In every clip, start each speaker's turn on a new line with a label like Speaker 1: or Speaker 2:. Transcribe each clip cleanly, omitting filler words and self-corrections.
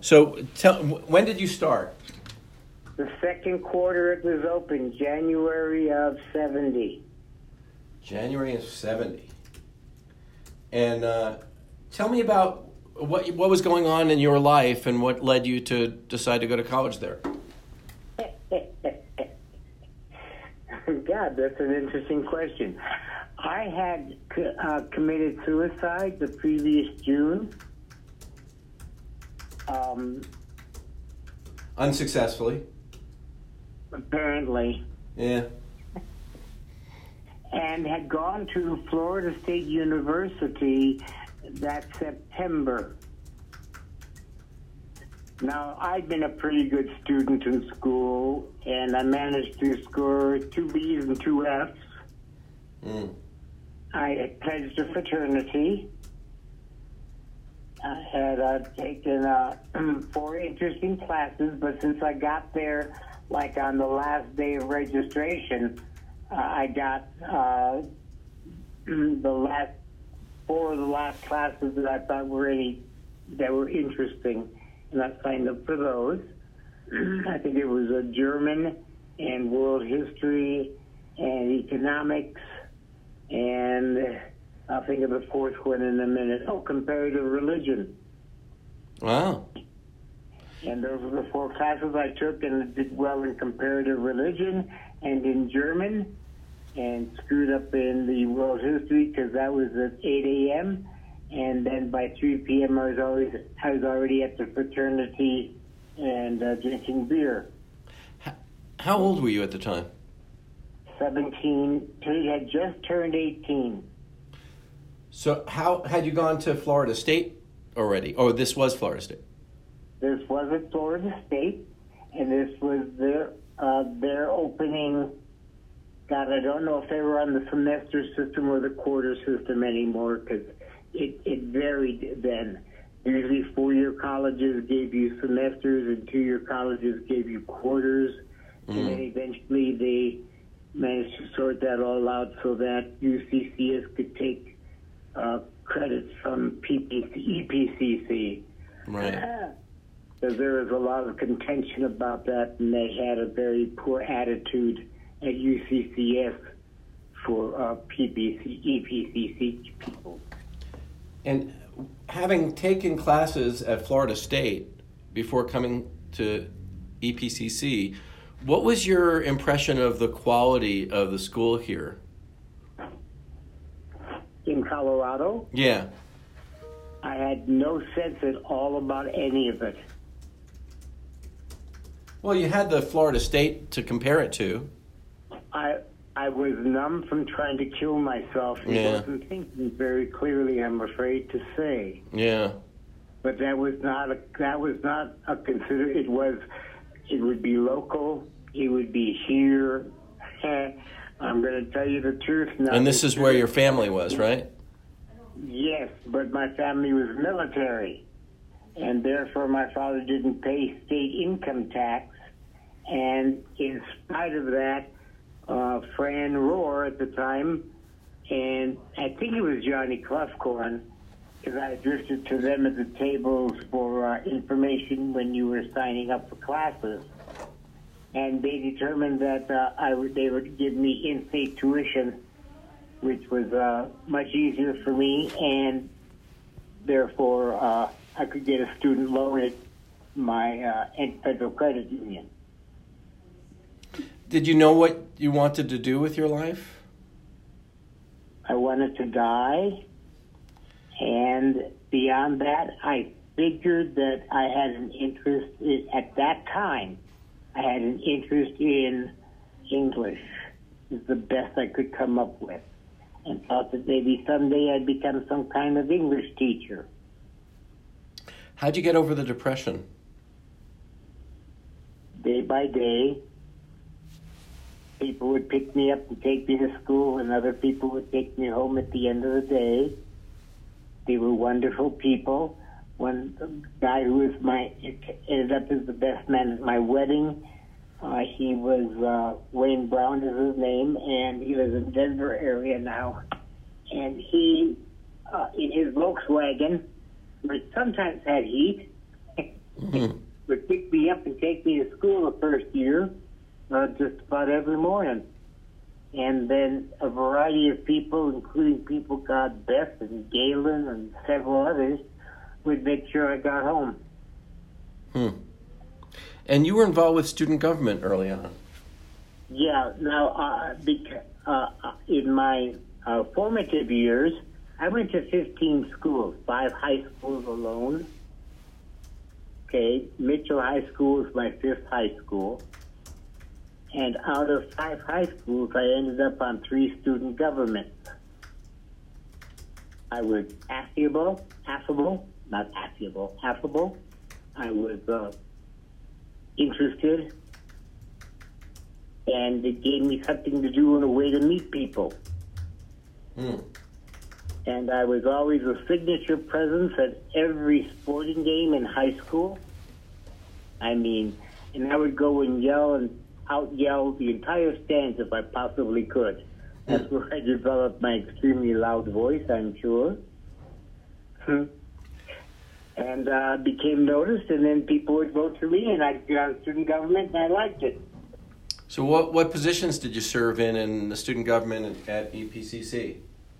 Speaker 1: So when did you start?
Speaker 2: The second quarter it was open, January of 70.
Speaker 1: January of 70. And tell me about what was going on in your life and what led you to decide to go to college there.
Speaker 2: God, that's an interesting question. I had committed suicide the previous June.
Speaker 1: Unsuccessfully.
Speaker 2: Apparently.
Speaker 1: Yeah.
Speaker 2: And had gone to Florida State University that September. Now, I'd been a pretty good student in school, and I managed to score 2 B's and 2 F's. I had pledged a fraternity. I had taken 4 interesting classes, but since I got there, like on the last day of registration, I got the last 4 of the last classes that I thought were interesting, and I signed up for those. I think it was a German and world history and economics, and I'll think of the 4th one in a minute. Oh, comparative religion.
Speaker 1: Wow.
Speaker 2: And those were the 4 classes I took, and I did well in comparative religion and in German, and screwed up in the world history because that was at 8 a.m. And then by 3 p.m. I was already at the fraternity and drinking beer.
Speaker 1: How old were you at the time?
Speaker 2: 17. He had just turned 18.
Speaker 1: So how had you gone to Florida State already? Oh, this was Florida State.
Speaker 2: This was at Florida State, and this was their opening. God, I don't know if they were on the semester system or the quarter system anymore, because it varied then. Usually 4-year colleges gave you semesters and 2-year colleges gave you quarters. And then eventually they managed to sort that all out so that UCCS could take credits from EPCC.
Speaker 1: Right.
Speaker 2: Because there was a lot of contention about that, and they had a very poor attitude at UCCS for EPCC people.
Speaker 1: And having taken classes at Florida State before coming to EPCC, what was your impression of the quality of the school here?
Speaker 2: In Colorado?
Speaker 1: Yeah.
Speaker 2: I had no sense at all about any of it.
Speaker 1: Well, you had the Florida State to compare it to.
Speaker 2: I was numb from trying to kill myself. I wasn't thinking very clearly, I'm afraid to say.
Speaker 1: Yeah.
Speaker 2: But that was not a consider. It would be local. It would be here. I'm going to tell you the truth now.
Speaker 1: And this is where your family was, right?
Speaker 2: Yes, but my family was military, and therefore my father didn't pay state income tax. And in spite of that, Fran Rohr at the time, and I think it was Johnny Cluffcorn, because I drifted to them at the tables for information when you were signing up for classes. And they determined that they would give me in-state tuition, which was much easier for me, and therefore I could get a student loan at my Federal Credit Union.
Speaker 1: Did you know what you wanted to do with your life?
Speaker 2: I wanted to die, and beyond that, I figured that I had an interest at that time. I had an interest in English. Is the best I could come up with, and thought that maybe someday I'd become some kind of English teacher.
Speaker 1: How'd you get over the depression?
Speaker 2: Day by day, people would pick me up and take me to school, and other people would take me home at the end of the day. They were wonderful people. One guy who was ended up as the best man at my wedding. He was Wayne Brown is his name, and he lives in Denver area now. And he, in his Volkswagen, which sometimes had heat,
Speaker 1: Mm-hmm.
Speaker 2: Would pick me up and take me to school the first year, just about every morning. And then a variety of people, including people God Beth and Galen and several others, would make sure I got home.
Speaker 1: And you were involved with student government early on.
Speaker 2: Yeah. Now, in my formative years, I went to 15 schools, 5 high schools alone. Okay, Mitchell High School is my 5th high school. And out of 5 high schools, I ended up on 3 student governments. I was affable. I was interested, and it gave me something to do and a way to meet people. And I was always a signature presence at every sporting game in high school. I mean, and I would go and out-yell the entire stands if I possibly could. That's where I developed my extremely loud voice, I'm sure. And became noticed, and then people would vote for me, and I'd get on student government, and I liked it.
Speaker 1: So what positions did you serve in the student government at EPCC?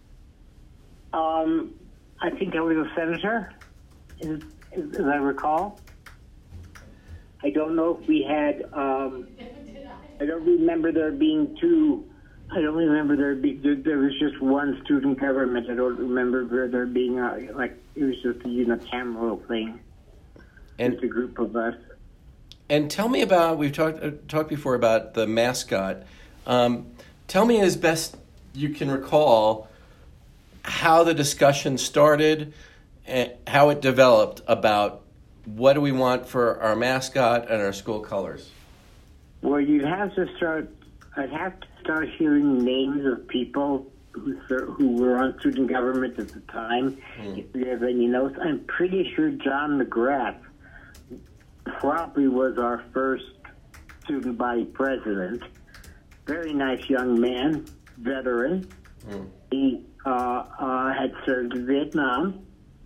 Speaker 2: I think I was a senator, as I recall. I don't know if we had, I don't remember there being 2. I don't remember there was just one student government. I don't remember there being, it was just a unicameral thing. And it's a group of us.
Speaker 1: And tell me about, we've talked before about the mascot. Tell me as best you can recall how the discussion started and how it developed about what do we want for our mascot and our school colors.
Speaker 2: Well, I'd have to start hearing names of people who were on student government at the time. If you have any notes, I'm pretty sure John McGrath probably was our first student body president. Very nice young man, veteran. He had served in Vietnam,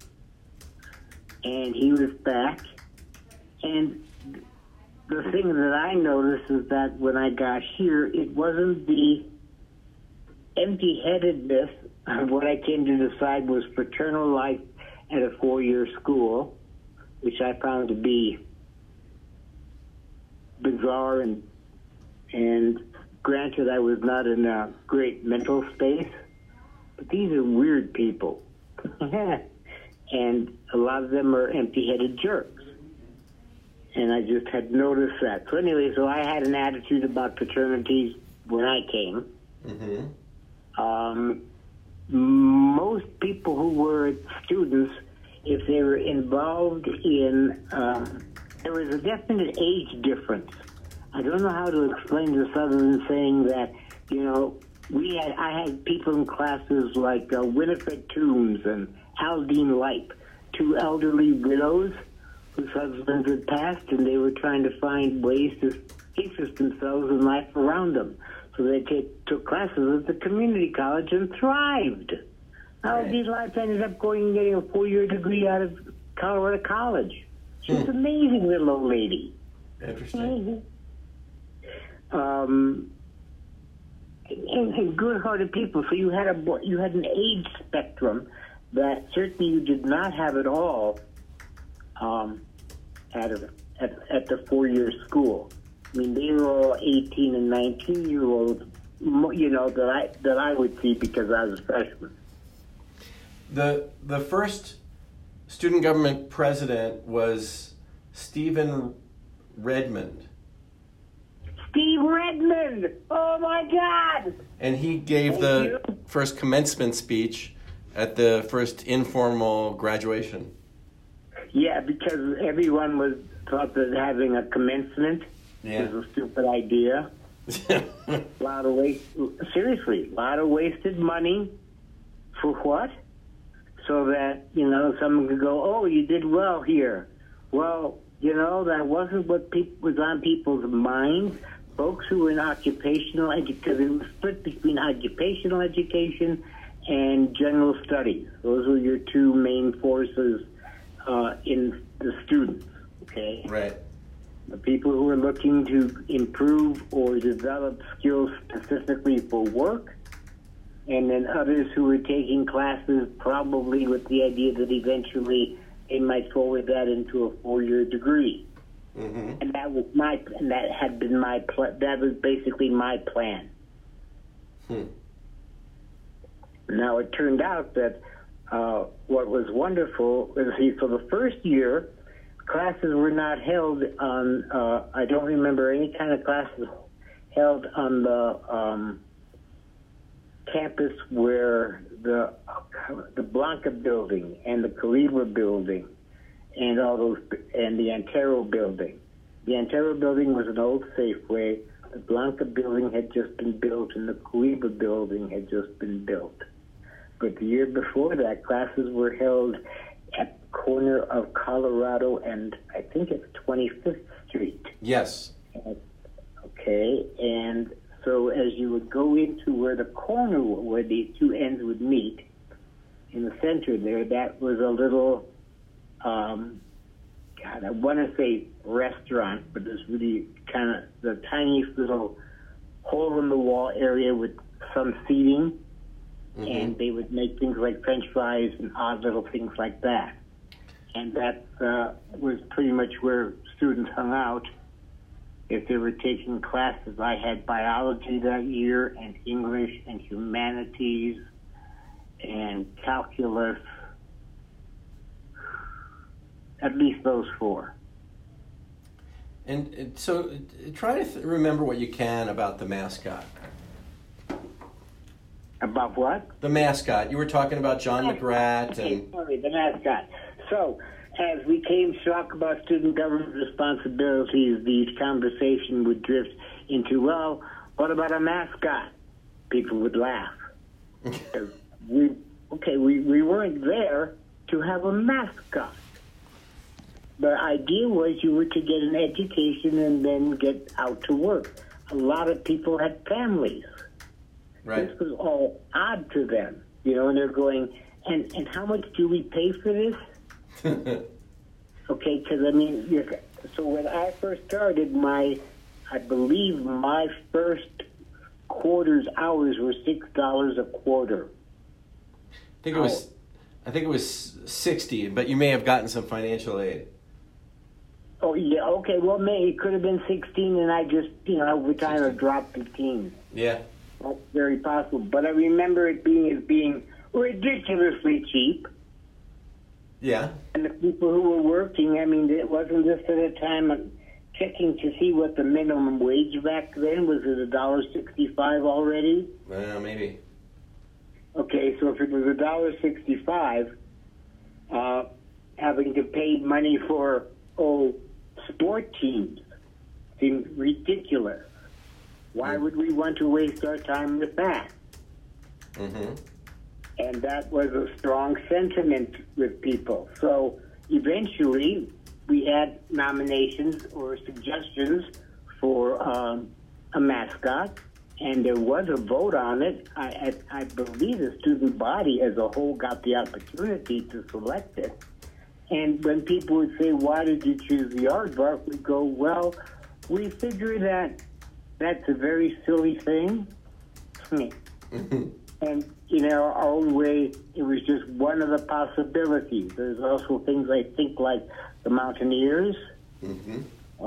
Speaker 2: and he was back. And the thing that I noticed is that when I got here, it wasn't the empty-headedness of what I came to decide was fraternal life at a 4-year school, which I found to be bizarre, and granted I was not in a great mental space, but these are weird people. And a lot of them are empty-headed jerks. And I just had noticed that. So anyway, I had an attitude about fraternities when I came. Most people who were students, if they were involved in, there was a definite age difference. I don't know how to explain this other than saying that, I had people in classes like Winifred Toombs and Aldine Leip, 2 elderly widows whose husbands had passed, and they were trying to find ways to interest themselves in life around them. So they took classes at the community college and thrived. Aldine Leip ended up going and getting a 4-year degree out of Colorado College. She's an amazing little old lady.
Speaker 1: Interesting.
Speaker 2: And good-hearted people. So you had an age spectrum that certainly you did not have at all at the 4-year school. I mean, they were all 18 and 19-year-olds, that I would see because I was a freshman.
Speaker 1: The first student government president was Stephen Redmond.
Speaker 2: Steve Redmond! Oh, my God!
Speaker 1: And he gave the first commencement speech at the first informal graduation.
Speaker 2: Yeah, because everyone thought that having a commencement was a stupid idea. A lot of wasted money. For what? So that, someone could go, oh, you did well here. Well, that wasn't what was on people's minds. Folks who were in occupational education, it was split between occupational education and general studies. Those were your 2 main forces in the students. okay?
Speaker 1: Right.
Speaker 2: The people who are looking to improve or develop skills specifically for work, and then others who are taking classes probably with the idea that eventually they might forward that into a 4-year degree.
Speaker 1: Mm-hmm.
Speaker 2: And that was that was basically my plan. Now it turned out that what was wonderful is, for the first year, classes were not held on, I don't remember any kind of classes held on the campus where the Blanca building and the Calibre building and all those, and the Antero building. The Antero building was an old Safeway. The Blanca building had just been built, and the Calibre building had just been built. But the year before that, classes were held at the corner of Colorado and I think it's 25th Street.
Speaker 1: Yes.
Speaker 2: Okay, and so as you would go into where the corner, where the two ends would meet, in the center there, that was a little, God, I want to say restaurant, but it's really kind of the tiniest little hole-in-the-wall area with some seating, and they would make things like French fries and odd little things like that. And that was pretty much where students hung out if they were taking classes. I had biology that year, and English, and humanities, and calculus, at least those 4.
Speaker 1: And so try to remember what you can about the mascot.
Speaker 2: About what?
Speaker 1: The mascot. You were talking about John McGrath.
Speaker 2: Okay, sorry, the mascot. So, as we came to talk about student government responsibilities, the conversation would drift into, well, what about a mascot? People would laugh. we weren't there to have a mascot. The idea was you were to get an education and then get out to work. A lot of people had families.
Speaker 1: Right.
Speaker 2: This was all odd to them, and they're going, and how much do we pay for this? Okay, because so when I first started, I believe my first quarter's hours were $6 a quarter.
Speaker 1: I think it was 60, but you may have gotten some financial aid.
Speaker 2: Oh yeah, okay. Well, it could have been 16, and I just, over time I dropped 15.
Speaker 1: Yeah.
Speaker 2: That's very possible, but I remember it being ridiculously cheap.
Speaker 1: Yeah.
Speaker 2: And the people who were working, it wasn't just at a time of checking to see what the minimum wage back then was. It $1.65 already?
Speaker 1: Well, maybe.
Speaker 2: Okay, so if it was $1.65, having to pay money for sport teams seems ridiculous. Why would we want to waste our time with that?
Speaker 1: Mm-hmm.
Speaker 2: And that was a strong sentiment with people. So eventually we had nominations or suggestions for a mascot, and there was a vote on it. I believe the student body as a whole got the opportunity to select it. And when people would say, why did you choose the aardvark? We go, well, we figured that that's a very silly thing. And in our own way, it was just one of the possibilities. There's also things I think like the Mountaineers.
Speaker 1: Mm-hmm.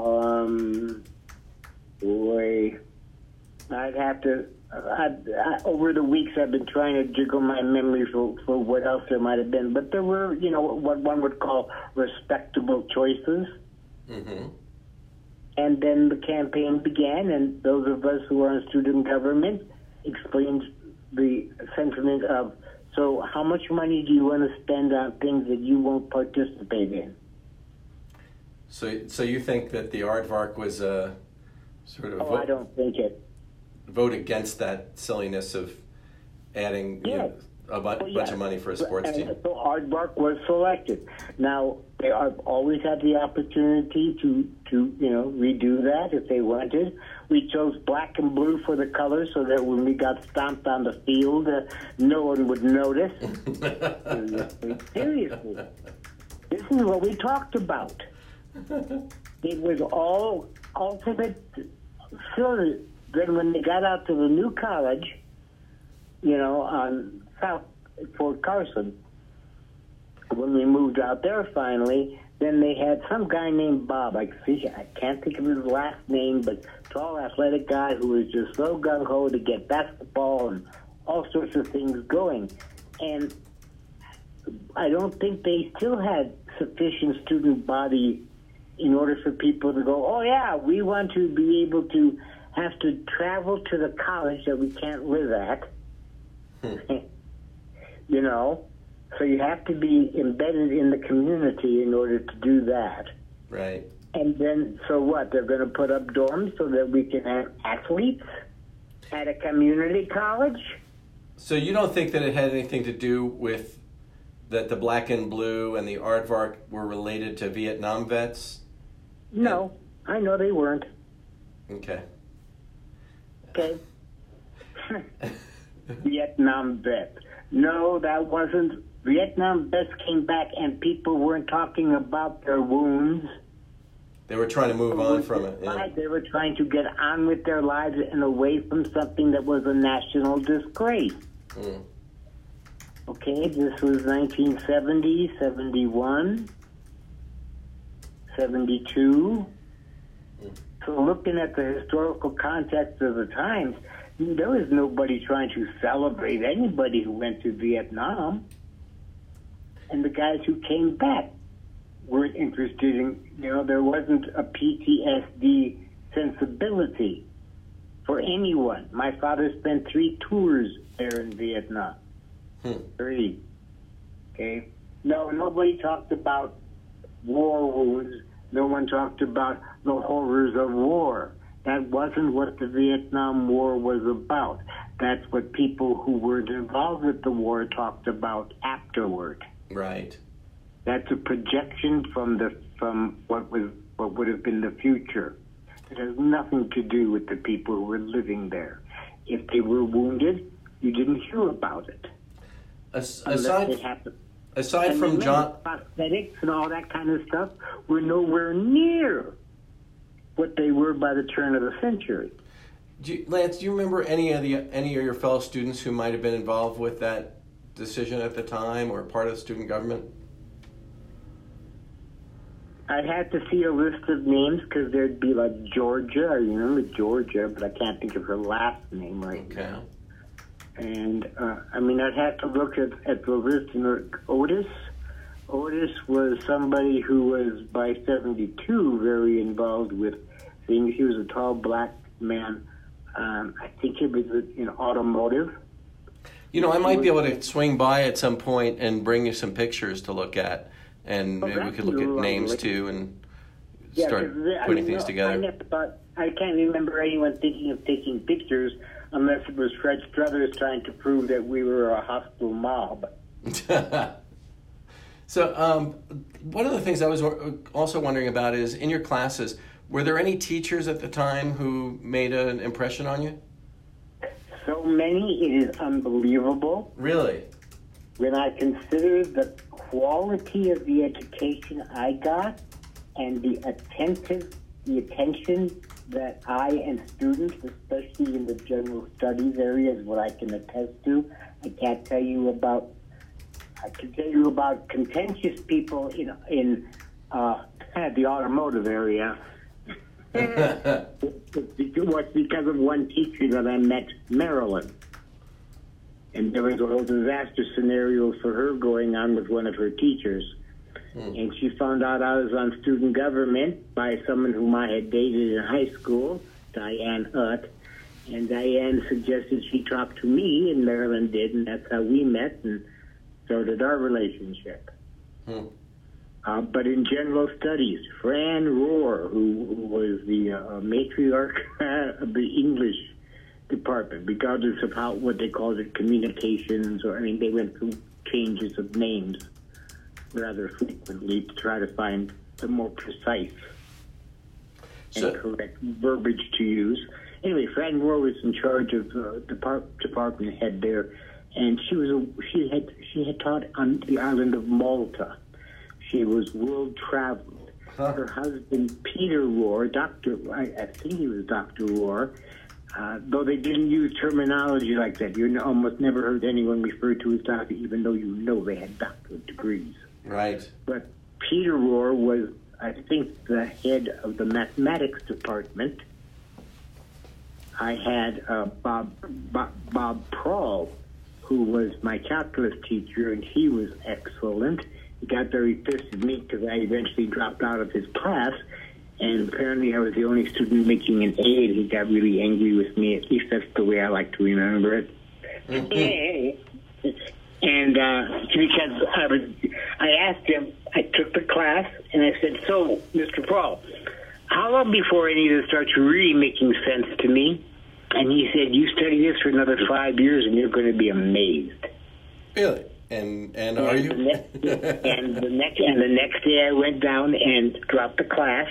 Speaker 2: I'd have to. Over the weeks, I've been trying to jiggle my memory for what else there might have been. But there were, what one would call respectable choices.
Speaker 1: Mm-hmm.
Speaker 2: And then the campaign began, and those of us who are in student government explained the sentiment of, so how much money do you want to spend on things that you won't participate in?
Speaker 1: So you think that the aardvark was a sort of
Speaker 2: I don't think it.
Speaker 1: Vote against that silliness of adding a bunch of money for a sports team.
Speaker 2: So aardvark was selected. Now, they have always had the opportunity to redo that if they wanted. We chose black and blue for the colors so that when we got stomped on the field, no one would notice. Seriously. This is what we talked about. It was all ultimate. So then when they got out to the new college, on South Fort Carson, when we moved out there finally, then they had some guy named Bob. I can't think of his last name, but tall, athletic guy who was just so gung-ho to get basketball and all sorts of things going. And I don't think they still had sufficient student body in order for people to go, oh, yeah, we want to be able to have to travel to the college that we can't live at. So you have to be embedded in the community in order to do that.
Speaker 1: Right.
Speaker 2: And then, so what? They're going to put up dorms so that we can have athletes at a community college?
Speaker 1: So you don't think that it had anything to do with that the Black and Blue and the Aardvark were related to Vietnam vets?
Speaker 2: No, I know they weren't.
Speaker 1: Okay.
Speaker 2: Okay. Vietnam vets. No, that wasn't. Vietnam vets came back and people weren't talking about their wounds.
Speaker 1: They were trying to move on from it. Yeah.
Speaker 2: They were trying to get on with their lives and away from something that was a national disgrace.
Speaker 1: Mm.
Speaker 2: Okay, this was 1970, 71, 72. So looking at the historical context of the times, there was nobody trying to celebrate anybody who went to Vietnam. And the guys who came back weren't interested in, there wasn't a PTSD sensibility for anyone. My father spent 3 tours there in Vietnam. 3. Okay? No, nobody talked about war wounds. No one talked about the horrors of war. That wasn't what the Vietnam War was about. That's what people who were involved with the war talked about afterward.
Speaker 1: Right.
Speaker 2: That's a projection from what would have been the future. It has nothing to do with the people who were living there. If they were wounded, you didn't hear about it.
Speaker 1: Aside from John,
Speaker 2: prosthetics and all that kind of stuff were nowhere near what they were by the turn of the century.
Speaker 1: Lance, do you remember any of your fellow students who might have been involved with that decision at the time or part of the student government?
Speaker 2: I'd have to see a list of names because there'd be like Georgia. I remember Georgia, but I can't think of her last name right now. And, I'd have to look at the list. Otis was somebody who was, by 72, very involved with things. He was a tall black man. I think he was in automotive.
Speaker 1: I might be able to swing by at some point and bring you some pictures to look at. And maybe we could look at names, too, and start putting things together.
Speaker 2: I can't remember anyone thinking of taking pictures unless it was Fred Struthers trying to prove that we were a hostile mob.
Speaker 1: So one of the things I was also wondering about is, in your classes, were there any teachers at the time who made an impression on you?
Speaker 2: So many, it is unbelievable.
Speaker 1: Really?
Speaker 2: When I consider the quality of the education I got and the attention that I and students, especially in the general studies area, is what I can attest to. I can tell you about contentious people in the automotive area. It was because of one teacher that I met, Marilyn. And there was a whole disaster scenario for her going on with one of her teachers. And she found out I was on student government by someone whom I had dated in high school, Diane Hutt. And Diane suggested she talk to me, and Marilyn did, and that's how we met, and so did our relationship. But in general studies, Fran Rohr, who was the matriarch of the English department, regardless of what they called it, communications, they went through changes of names rather frequently to try to find the more precise and correct verbiage to use. Anyway, Fran Rohr was in charge of department head there, and she had taught on the island of Malta. She was world traveled. Her husband, Peter Rohr, I think he was Dr. Rohr, though they didn't use terminology like that. You almost never heard anyone refer to as doctor, even though you know they had doctorate degrees.
Speaker 1: Right.
Speaker 2: But Peter Rohr was, I think, the head of the mathematics department. I had Bob Prawl, who was my calculus teacher, and he was excellent. He got very pissed at me because I eventually dropped out of his class, and apparently I was the only student making an A, and he got really angry with me. At least that's the way I like to remember it. Mm-hmm. And because I asked him, I took the class, and I said, "So, Mr. Prawl, how long before any of this starts really making sense to me?" And he said, "You study this for another 5 years, and you're going to be amazed."
Speaker 1: Really? And are you?
Speaker 2: And the next day, I went down and dropped the class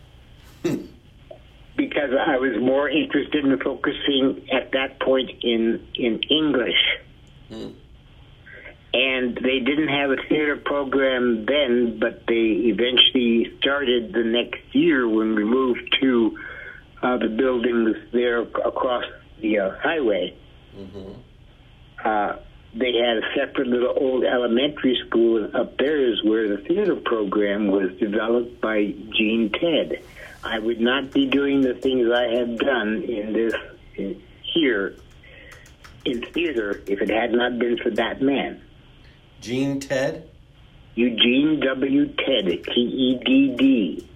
Speaker 2: because I was more interested in focusing at that point in English. Mm. And they didn't have a theater program then, but they eventually started the next year when we moved to the buildings there across the highway. Mm-hmm. They had a separate little old elementary school, and up there is where the theater program was developed by Gene Ted. I would not be doing the things I have done here in theater if it had not been for that man.
Speaker 1: Gene Ted?
Speaker 2: Eugene W. Ted, T-E-D-D.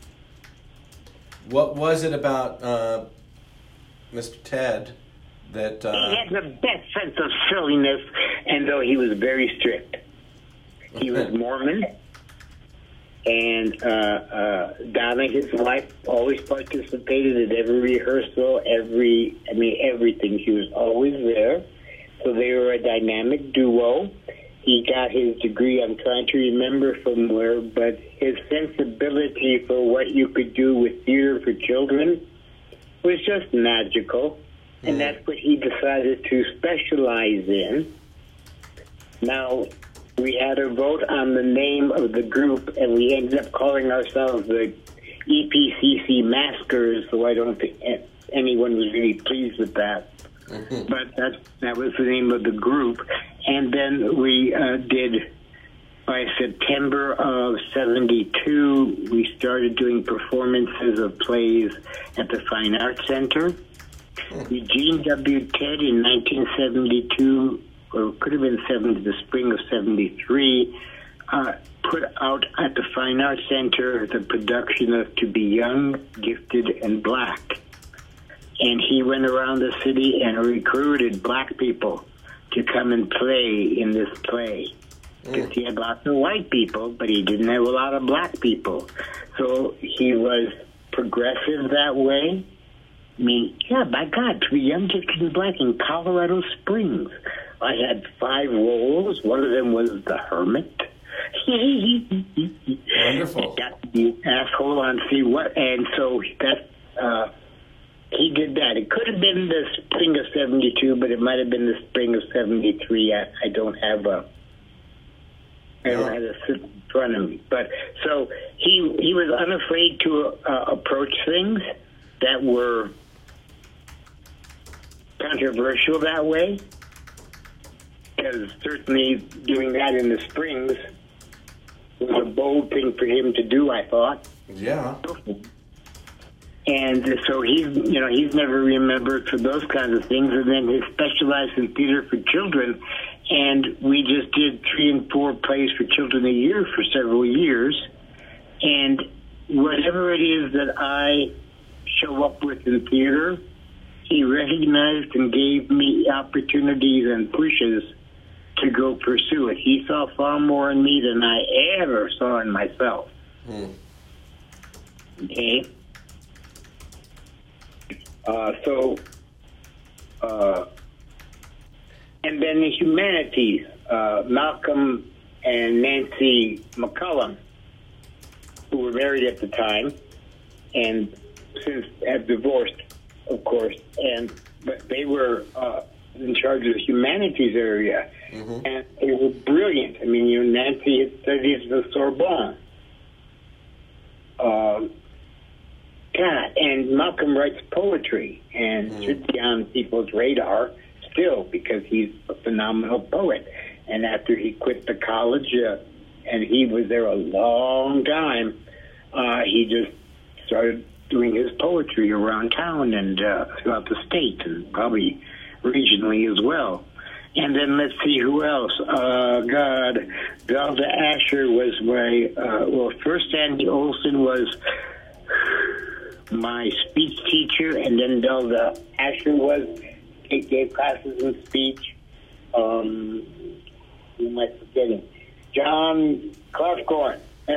Speaker 1: What was it about Mr. Ted that...
Speaker 2: He had the best sense of silliness, and though he was very strict. He was Mormon, and Donna, his wife, always participated at every rehearsal, everything. She was always there. So they were a dynamic duo. He got his degree, I'm trying to remember from where, but his sensibility for what you could do with theater for children was just magical. And that's what he decided to specialize in. Now, we had a vote on the name of the group, and we ended up calling ourselves the EPCC Maskers, so I don't think anyone was really pleased with that. Mm-hmm. But that was the name of the group. And then we did, by September of 72, we started doing performances of plays at the Fine Arts Center. Eugene W. Ted in 1972, or it could have been the spring of 73, put out at the Fine Arts Center the production of To Be Young, Gifted, and Black. And he went around the city and recruited black people to come and play in this play. Because he had lots of white people, but he didn't have a lot of black people. So he was progressive that way. I mean, yeah, by God, To Be Young, Gifted, and Black in Colorado Springs. I had 5 roles. One of them was the Hermit.
Speaker 1: Wonderful.
Speaker 2: Got to be an asshole on see what, and so that he did that. It could have been the spring of 72, but it might have been the spring of 73. I don't have a sit in front of me. But so he was unafraid to approach things that were controversial that way, because certainly doing that in the Springs was a bold thing for him to do, I thought.
Speaker 1: Yeah.
Speaker 2: And so he's never remembered for those kinds of things. And then he specialized in theater for children, and we just did 3 and 4 plays for children a year for several years. And whatever it is that I show up with in theater, he recognized and gave me opportunities and pushes to go pursue it. He saw far more in me than I ever saw in myself. Okay? And then the humanities, Malcolm and Nancy McCullum, who were married at the time, and since have divorced, of course, but they were in charge of the humanities area, and they were brilliant. I mean, Nancy had studied at the Sorbonne, God, and Malcolm writes poetry and should be on people's radar still because he's a phenomenal poet. And after he quit the college, and he was there a long time, he just started doing his poetry around town and throughout the state and probably regionally as well. And then let's see who else. God, Zelda Asher was my, first Andy Olson was my speech teacher, and then Zelda Asher gave classes in speech. Who am I forgetting? John Clefcorn.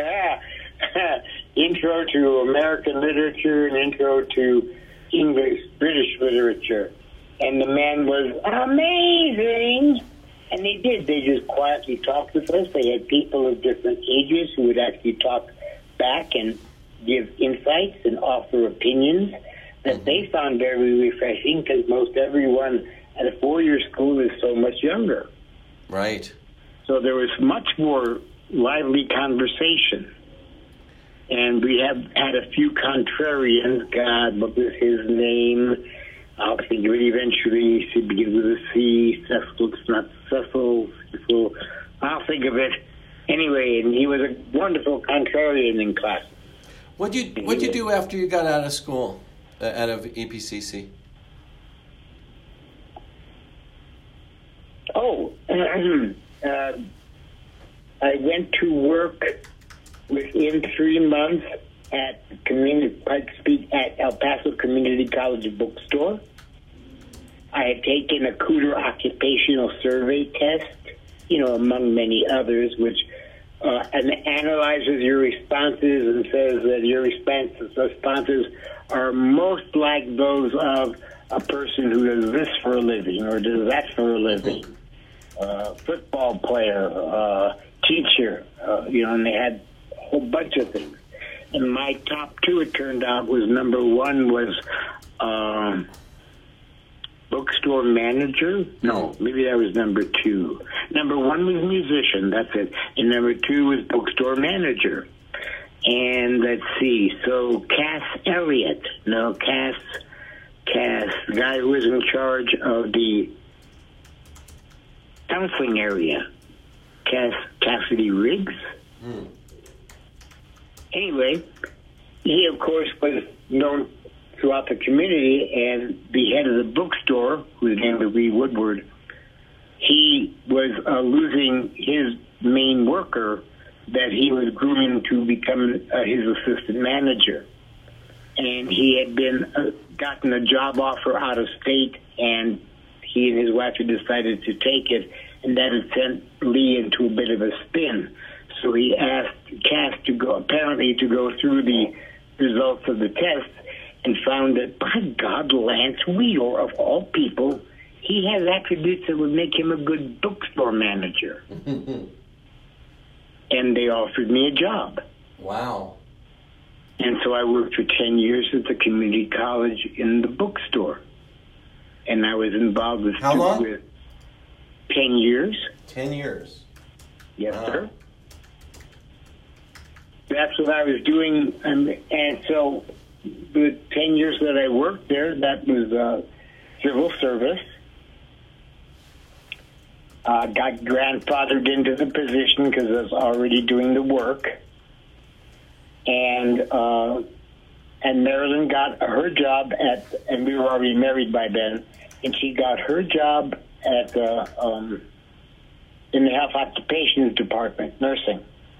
Speaker 2: Intro to American literature and intro to British literature. And the man was amazing. And they just quietly talked with us. They had people of different ages who would actually talk back and give insights and offer opinions that they found very refreshing because most everyone at a four-year school is so much younger.
Speaker 1: Right.
Speaker 2: So there was much more lively conversation. And we have had a few contrarians. God, what was his name? I'll think of it eventually. He begins with a C. Cecil, it's not Cecil. I'll think of it. Anyway, and he was a wonderful contrarian in class.
Speaker 1: What'd you do after you got out of school, out of EPCC?
Speaker 2: I went to work within 3 months at El Paso Community College bookstore. I had taken a Cooter occupational survey test, among many others, which and analyzes your responses and says that your responses are most like those of a person who does this for a living or does that for a living. Football player, teacher, and they had a whole bunch of things. And my top two, it turned out, was number one was bookstore manager. No, maybe that was number two. Number one was musician, that's it. And number two was bookstore manager. And let's see, so Cass Elliott, Cass, the guy who was in charge of the counseling area, Cassidy Riggs. Anyway, he, of course, was known throughout the community, and the head of the bookstore, whose name was Lee Woodward, he was losing his main worker that he was grooming to become his assistant manager. And he had gotten a job offer out of state, and he and his wife had decided to take it, and that had sent Lee into a bit of a spin. So he asked Cass to go through the results of the test and found that, by God, Lance Wheeler, of all people, he has attributes that would make him a good bookstore manager. And they offered me a job.
Speaker 1: Wow.
Speaker 2: And so I worked for 10 years at the community college in the bookstore. And I was involved with...
Speaker 1: How long?
Speaker 2: With 10 years.
Speaker 1: 10 years.
Speaker 2: Yes, sir. That's what I was doing. And so the 10 years that I worked there, that was civil service. Got grandfathered into the position because I was already doing the work. And Marilyn got her job and we were already married by then, and she got her job at in the health occupations department, nursing.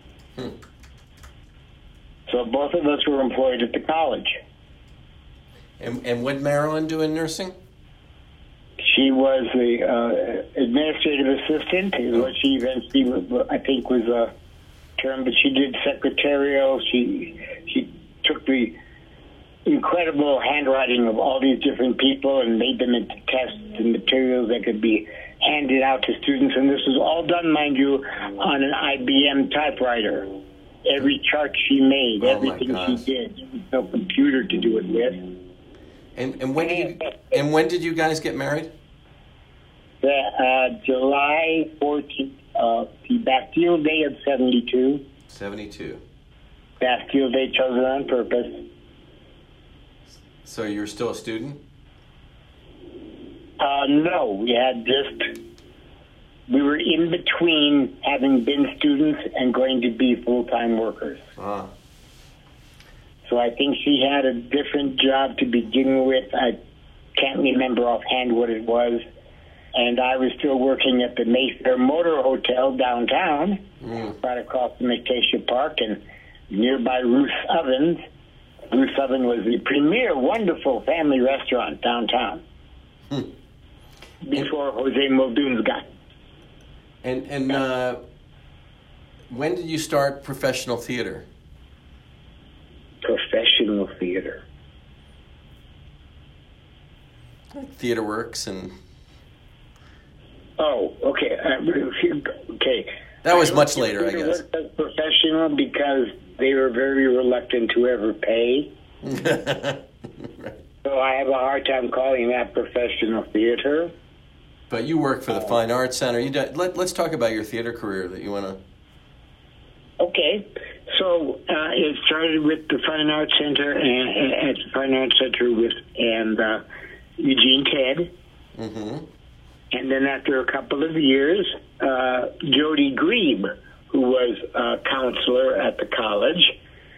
Speaker 2: So both of us were employed at the college.
Speaker 1: And what did Marilyn do in nursing?
Speaker 2: She was the administrative assistant, is what she eventually, I think, was a term, but she did secretarial. She took the incredible handwriting of all these different people and made them into tests and materials that could be handed out to students. And this was all done, mind you, on an IBM typewriter. Every chart she made, everything she did, there was no computer to do it with.
Speaker 1: And when did you guys get married?
Speaker 2: July 14th, the Bastille Day of 72.
Speaker 1: 72.
Speaker 2: That field they chose it on purpose.
Speaker 1: So you're still a student?
Speaker 2: No, we were in between having been students and going to be full-time workers.
Speaker 1: Ah.
Speaker 2: So I think she had a different job to begin with. I can't remember offhand what it was. And I was still working at the Mayfair Motor Hotel downtown, right across from Acacia Park, and nearby Ruth's Ovens. Ruth's Oven was the premier wonderful family restaurant downtown before Jose Muldoon's got.
Speaker 1: And when did you start professional theater?
Speaker 2: Professional theater.
Speaker 1: Theater Works and...
Speaker 2: Oh, okay. Okay.
Speaker 1: That was much later, I guess.
Speaker 2: Was professional because they were very reluctant to ever pay.
Speaker 1: Right.
Speaker 2: So I have a hard time calling that professional theater.
Speaker 1: But you work for the Fine Arts Center. Let's talk about your theater career that you want to...
Speaker 2: Okay. So it started with the Fine Arts Center and at the Fine Arts Center with Eugene Ted. Mm-hmm. And then after a couple of years, Jody Grebe, who was a counselor at the college,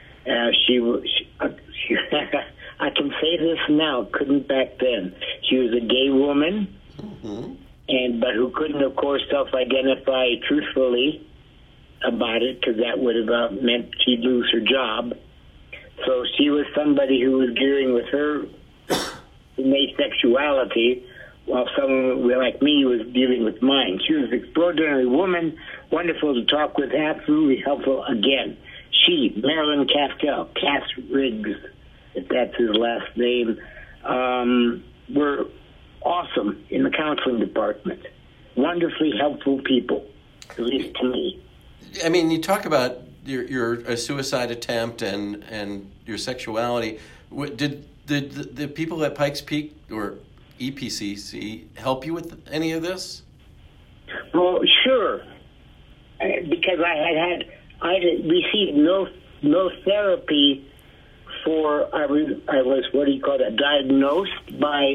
Speaker 2: I can say this now, couldn't back then. She was a gay woman, but who couldn't, of course, self-identify truthfully about it, because that would have meant she'd lose her job. So she was somebody who was dealing with her innate sexuality, while someone like me was dealing with mine. She was an extraordinary woman, wonderful to talk with, absolutely helpful again. She, Marilyn Castell, Cass Riggs, if that's his last name, were awesome in the counseling department. Wonderfully helpful people, at least to me.
Speaker 1: I mean, you talk about your suicide attempt and your sexuality. Did the people at Pikes Peak or EPCC help you with any of this?
Speaker 2: Well, sure, because I had received no therapy for I was what do you call that, diagnosed by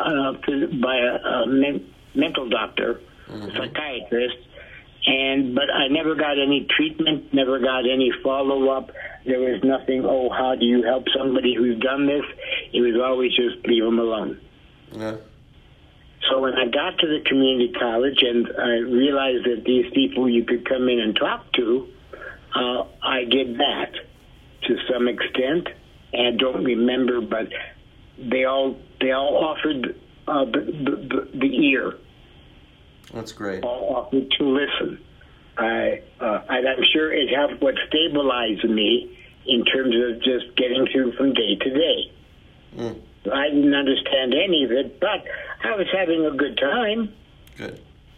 Speaker 2: a mental doctor, psychiatrist, but I never got any treatment, never got any follow up. There was nothing. Oh, how do you help somebody who's done this? It was always just leave them alone.
Speaker 1: Yeah.
Speaker 2: So when I got to the community college and I realized that these people you could come in and talk to, I did that to some extent. And I don't remember, but they all offered the ear.
Speaker 1: That's great.
Speaker 2: All offered to listen. I'm sure it helped what stabilized me in terms of just getting through from day to day. I didn't understand any of it, but I was having a good time.
Speaker 1: Good.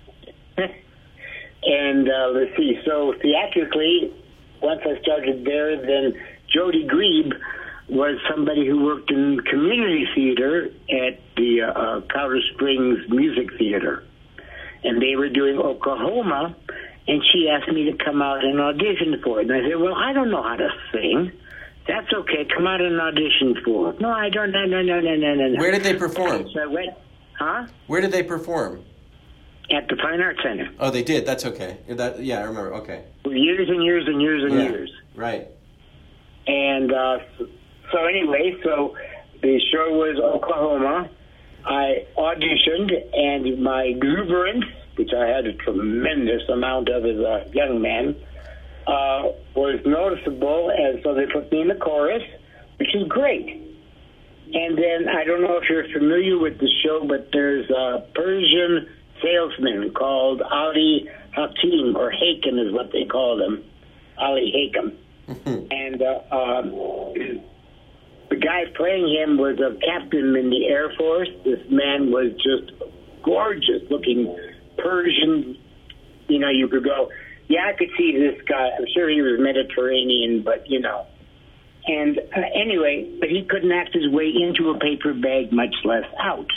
Speaker 2: And let's see, so theatrically, once I started there, then Jody Grebe was somebody who worked in community theater at the Powder Springs Music Theater. And they were doing Oklahoma, and she asked me to come out and audition for it. And I said, well, I don't know how to sing. That's okay. Come out and audition for it. No, I don't. No.
Speaker 1: Where did they perform?
Speaker 2: So I went,
Speaker 1: Where did they perform?
Speaker 2: At the Fine Arts Center.
Speaker 1: Oh, they did. That's okay. I remember. Okay.
Speaker 2: For years and years and years and years.
Speaker 1: Right.
Speaker 2: And so anyway, so the show was Oklahoma. I auditioned, and my exuberance, which I had a tremendous amount of as a young man, was noticeable, and so they put me in the chorus, which is great. And then, I don't know if you're familiar with the show, but there's a Persian salesman called Ali Hakim, or Hakim is what they call him, Ali Hakim. And the guy playing him was a captain in the Air Force. This man was just gorgeous-looking Persian. You know, you could go, yeah, I could see this guy. I'm sure he was Mediterranean, but, you know. And anyway, but he couldn't act his way into a paper bag, much less out.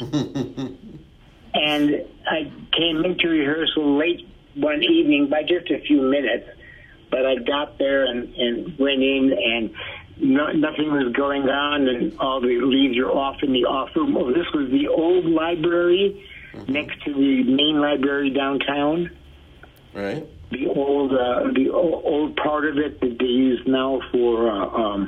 Speaker 2: And I came into rehearsal late one evening by just a few minutes But I got there and went in, and nothing was going on, and all the leaves are off in the off room. Oh, this was the old library next to the main library downtown.
Speaker 1: Right.
Speaker 2: The old part of it that they use now for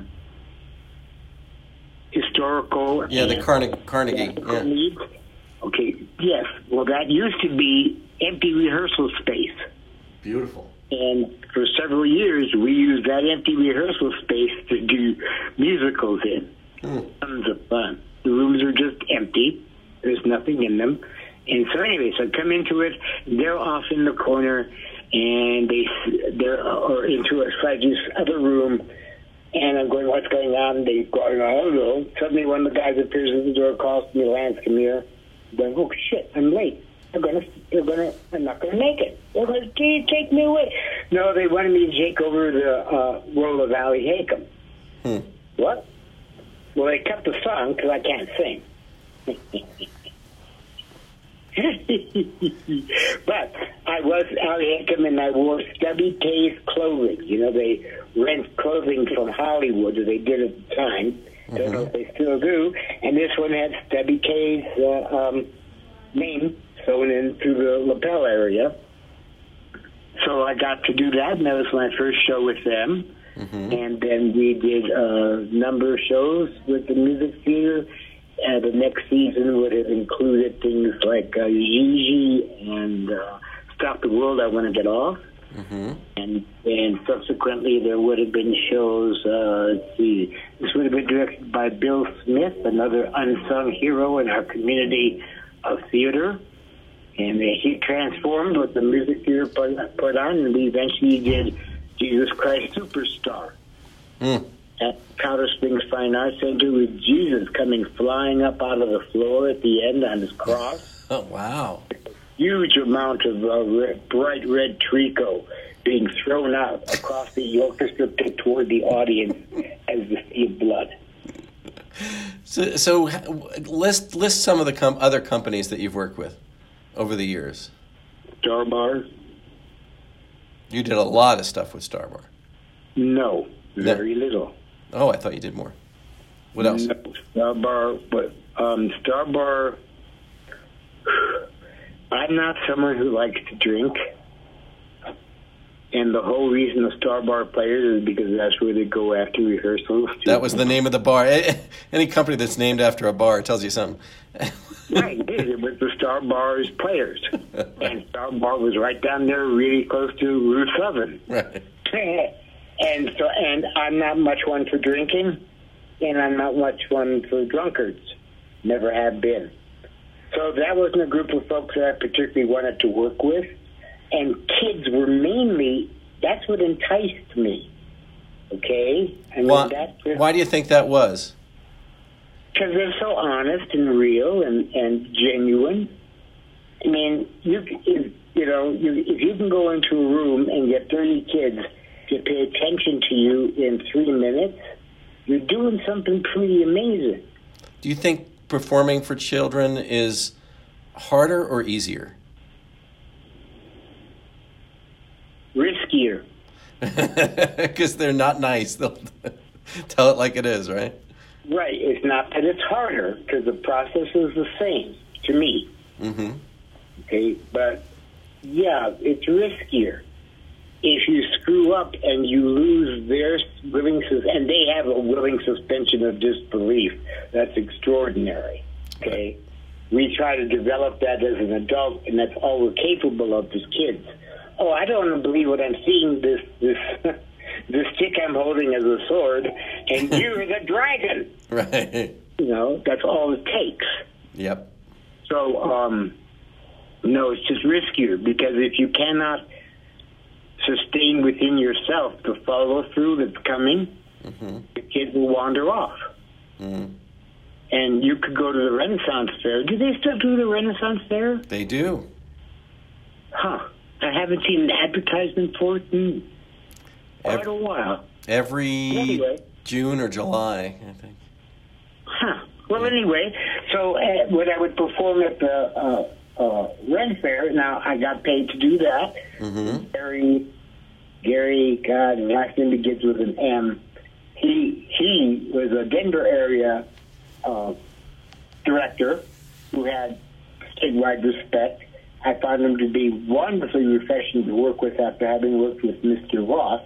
Speaker 2: historical.
Speaker 1: Yeah, the Carnegie. Yeah.
Speaker 2: Okay, yes. Well, that used to be empty rehearsal space.
Speaker 1: Beautiful.
Speaker 2: And for several years, we used that empty rehearsal space to do musicals in. Tons of fun. The rooms are just empty. There's nothing in them. And so anyway, so I come into it. They're off in the corner, and they're or into this other room. And I'm going, what's going on? They go, I don't know. Suddenly one of the guys appears at the door, calls me, Lance, come here. I'm going, oh shit, I'm late. I'm not gonna make it. They're going to take me away. No, they wanted me to take over the role of Allie Hakem. What? Well, they cut the song because I can't sing. But I was Allie Hakem, and I wore Stubby K's clothing. You know, they rent clothing from Hollywood, or they did at the time. Don't know if they still do. And this one had Stubby K's name sewn in through the lapel area. So I got to do that, and that was my first show with them. And then we did a number of shows with the music theater. The next season would have included things like Gigi and Stop the World, I Want to Get Off. And subsequently there would have been shows, let's see, this would have been directed by Bill Smith, another unsung hero in our community of theater. And he transformed what the music theater put on, and we eventually did Jesus Christ Superstar at Powder Springs Fine Arts Center, with Jesus coming flying up out of the floor at the end on his cross.
Speaker 1: Oh, wow.
Speaker 2: Huge amount of bright red trico being thrown out across the orchestra pit toward the audience as the sea of blood.
Speaker 1: So list some of the other companies that you've worked with over the years.
Speaker 2: Star Bar?
Speaker 1: You did a lot of stuff with Star Bar.
Speaker 2: No, very little.
Speaker 1: Oh, I thought you did more. What else?
Speaker 2: No, Star Bar, but Star Bar, I'm not someone who likes to drink. And the whole reason the Star Bar players is because that's where they go after rehearsals.
Speaker 1: That was the name of the bar. Any company that's named after a bar tells you something.
Speaker 2: Right, it was the Star Bar's players. And Star Bar was right down there, really close to Route 7.
Speaker 1: Right.
Speaker 2: And I'm not much one for drinking, and I'm not much one for drunkards. Never have been. So that wasn't a group of folks that I particularly wanted to work with. And kids were mainly, that's what enticed me. Okay? I mean,
Speaker 1: why do you think that was?
Speaker 2: Because they're so honest and real and genuine. I mean, if you can go into a room and get 30 kids to pay attention to you in 3 minutes, you're doing something pretty amazing.
Speaker 1: Do you think performing for children is harder or easier?
Speaker 2: Riskier.
Speaker 1: Because they're not nice. They'll tell it like it is, right?
Speaker 2: Right. It's not that it's harder, because the process is the same to me. Okay, but yeah, it's riskier. If you screw up and you lose their and they have a willing suspension of disbelief, that's extraordinary. Okay, we try to develop that as an adult, and that's all we're capable of as kids. Oh, I don't want to believe what I'm seeing. This this stick I'm holding as a sword, and you're the dragon.
Speaker 1: Right.
Speaker 2: You know, that's all it takes.
Speaker 1: Yep.
Speaker 2: So, no, it's just riskier, because if you cannot sustain within yourself the follow through that's coming, the kid will wander off. And you could go to the Renaissance Fair. Do they still do the Renaissance Fair?
Speaker 1: They do.
Speaker 2: Huh. I haven't seen an advertisement for it in quite a while.
Speaker 1: Every June or July, I think.
Speaker 2: Huh. Well, anyway, so when I would perform at the Ren Fair, now I got paid to do that. Very Gary, God, his last name begins with an M. He was a Denver area director who had statewide respect. I found him to be wonderfully refreshing to work with after having worked with Mr. Ross.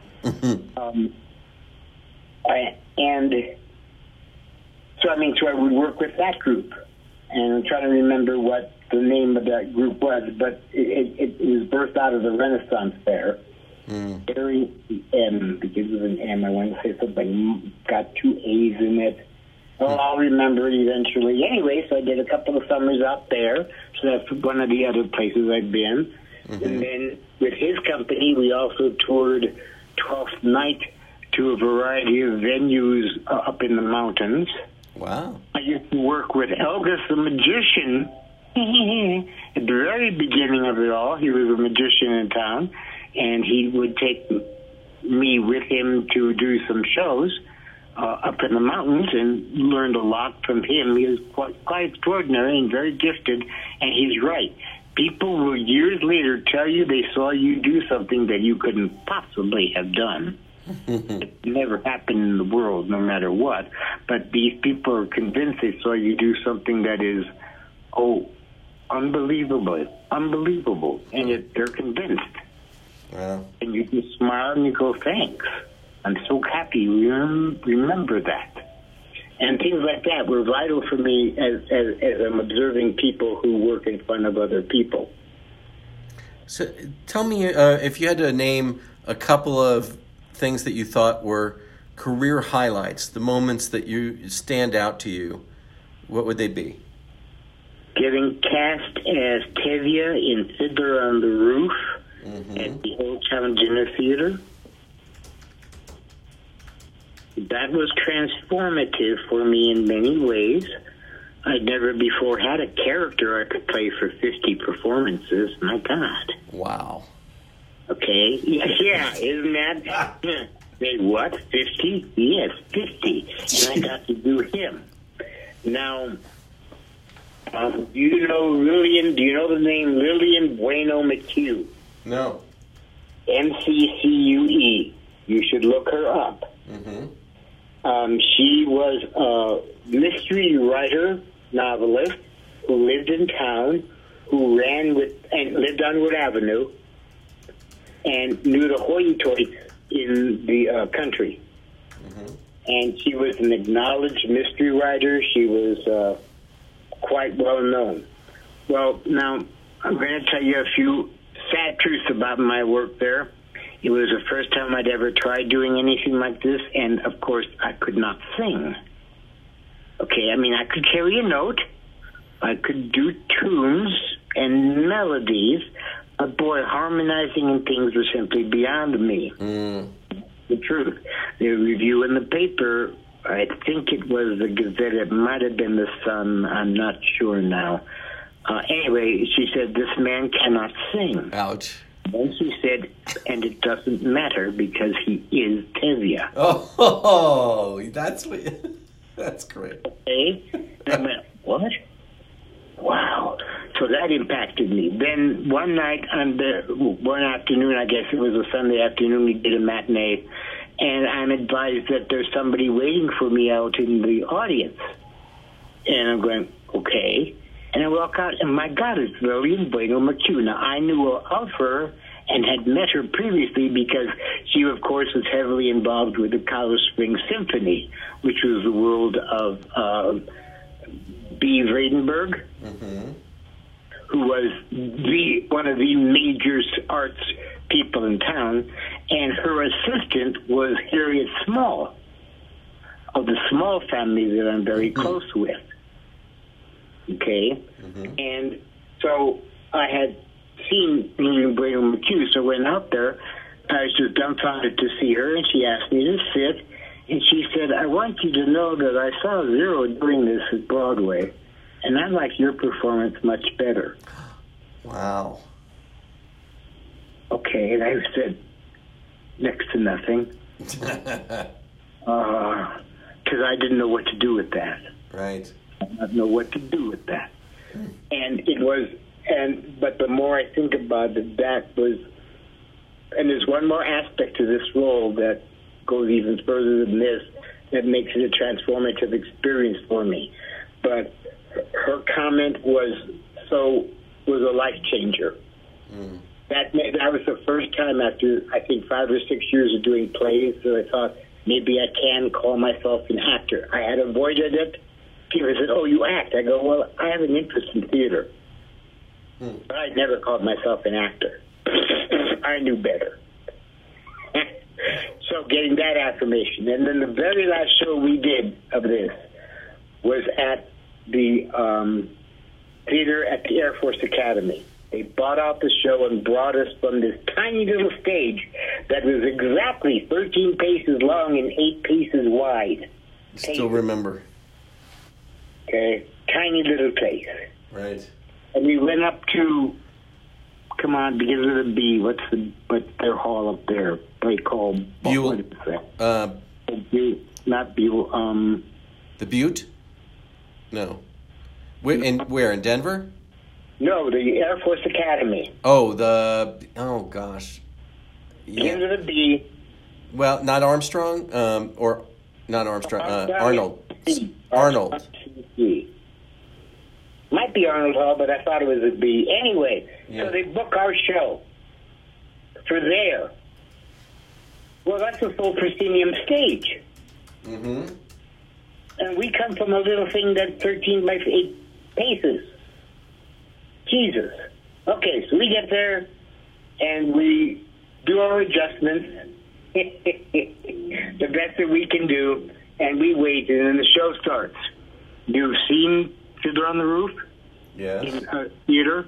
Speaker 2: So I would work with that group. And I'm trying to remember what the name of that group was, but it was birthed out of the Renaissance Fair. Gary M, begins with an M. I want to say something, got 2 A's in it. Well, I'll remember it eventually. Anyway, so I did a couple of summers out there. So that's one of the other places I've been. And then with his company, we also toured 12th Night to a variety of venues up in the mountains.
Speaker 1: Wow.
Speaker 2: I used to work with Elvis the Magician. At the very beginning of it all, he was a magician in town, and he would take me with him to do some shows up in the mountains, and learned a lot from him. He was quite extraordinary and very gifted, and he's right. People will years later tell you they saw you do something that you couldn't possibly have done. It never happened in the world, no matter what. But these people are convinced they saw you do something that is, unbelievable. And yet they're convinced.
Speaker 1: Wow.
Speaker 2: And you just smile and you go, thanks. I'm so happy you remember that. And things like that were vital for me as I'm observing people who work in front of other people.
Speaker 1: So tell me if you had to name a couple of things that you thought were career highlights, the moments that you stand out to you, what would they be?
Speaker 2: Getting cast as Tevye in Fiddler on the Roof at the Old Town Dinner Theater. That was transformative for me in many ways. I'd never before had a character I could play for 50 performances. My God.
Speaker 1: Wow.
Speaker 2: Okay. Yeah, isn't that? Say what? 50? Yes, 50. And I got to do him. Now, do you know the name Lillian Bueno McHugh?
Speaker 1: No.
Speaker 2: McCue. You should look her up. She was a mystery writer, novelist, who lived in town, who lived on Wood Avenue, and knew the hoity-toity in the country. And she was an acknowledged mystery writer. She was quite well known. Well, now, I'm going to tell you a few sad truths about my work there. It was the first time I'd ever tried doing anything like this, and, of course, I could not sing. Okay, I mean, I could carry a note. I could do tunes and melodies, but, boy, harmonizing and things were simply beyond me. The truth. The review in the paper, I think it was the Gazette, it might have been the Sun, I'm not sure now. Anyway, she said, this man cannot sing.
Speaker 1: Ouch.
Speaker 2: Then she said, and it doesn't matter because he is Tevye.
Speaker 1: Oh, that's great.
Speaker 2: Okay? I went, what? Wow. So that impacted me. Then one afternoon, I guess it was a Sunday afternoon, we did a matinee, and I'm advised that there's somebody waiting for me out in the audience. And I'm going, okay. And I walk out, and my God, it's Lillian Bueno McHugh. Now, I knew of her and had met her previously because she, of course, was heavily involved with the Colorado Springs Symphony, which was the world of B. Vredenberg, who was one of the major arts people in town, and her assistant was Harriet Small, of the Small family that I'm very close with. Okay? And so I had seen Lillian Bueno McHugh, so I went out there. I was just dumbfounded to see her, and she asked me to sit, and she said, I want you to know that I saw Zero doing this at Broadway, and I like your performance much better.
Speaker 1: Wow.
Speaker 2: Okay, and I said, next to nothing. Because I didn't know what to do with that.
Speaker 1: Right.
Speaker 2: I didn't know what to do with that. And it was, but the more I think about it, that was And there's one more aspect to this role that goes even further than this, that makes it a transformative experience for me. But her comment was a life changer. Mm. That was the first time after, I think, 5 or 6 years of doing plays that I thought maybe I can call myself an actor. I had avoided it. People said, "Oh, you act." I go, "Well, I have an interest in theater." But I never called myself an actor. I knew better. So getting that affirmation. And then the very last show we did of this was at the theater at the Air Force Academy. They bought out the show and brought us from this tiny little stage that was exactly 13 paces long and 8 paces wide.
Speaker 1: Still remember.
Speaker 2: Okay, tiny little place.
Speaker 1: Right. And
Speaker 2: we went up to, come on, begins with a B. What's their hall up there? They call
Speaker 1: Buell.
Speaker 2: What is that? Not Buell.
Speaker 1: The Butte? No. Where in Denver?
Speaker 2: No, the Air Force Academy.
Speaker 1: Oh, gosh.
Speaker 2: Begins with a B.
Speaker 1: Well, not Armstrong, or not Armstrong. Arnold. Arnold.
Speaker 2: Might be Arnold Hall, but I thought it was a B. Anyway, So they book our show for there. Well, that's a full proscenium stage.
Speaker 1: Mm-hmm.
Speaker 2: And we come from a little thing that's 13 by 8 paces. Jesus. Okay, so we get there, and we do our adjustments, the best that we can do, and we wait, and then the show starts. You've seen Fiddler on the Roof?
Speaker 1: Yeah.
Speaker 2: In a theater?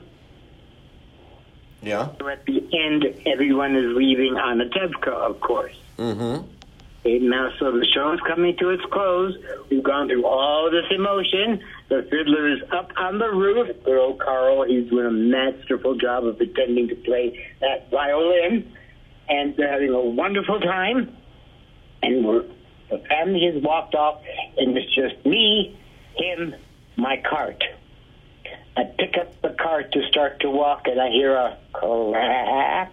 Speaker 1: Yeah.
Speaker 2: So at the end, everyone is leaving on a Tevka, of course.
Speaker 1: Mm-hmm.
Speaker 2: And now, so the show is coming to its close. We've gone through all this emotion. The fiddler is up on the roof. Good old Carl, he's doing a masterful job of pretending to play that violin. And they're having a wonderful time. And the family has walked off, and it's just me, him, my cart. I pick up the cart to start to walk, and I hear a crack.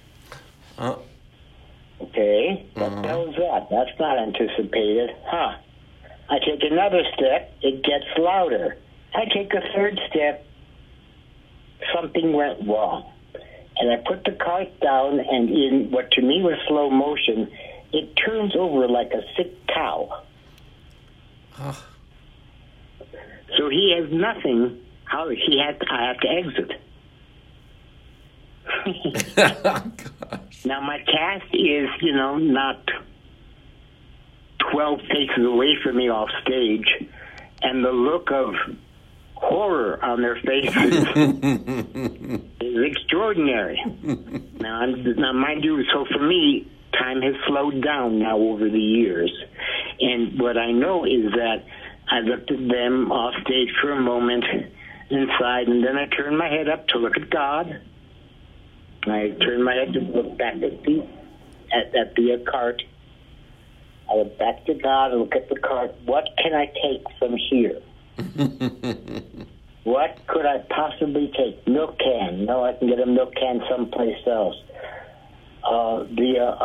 Speaker 2: Okay, what the hell is that? That's not anticipated. Huh. I take another step, it gets louder. I take a third step, something went wrong. And I put the cart down, and in what to me was slow motion, it turns over like a sick cow. So he has nothing. I have to exit.
Speaker 1: Gosh.
Speaker 2: Now my cast is, not 12 paces away from me off stage, and the look of horror on their faces is extraordinary. Now, mind you, so for me, time has slowed down now over the years, and what I know is that I looked at them off stage for a moment inside, and then I turned my head up to look at God. I turned my head to look back at the cart. I look back to God and look at the cart. What can I take from here? What could I possibly take? Milk can. No, I can get a milk can someplace else. What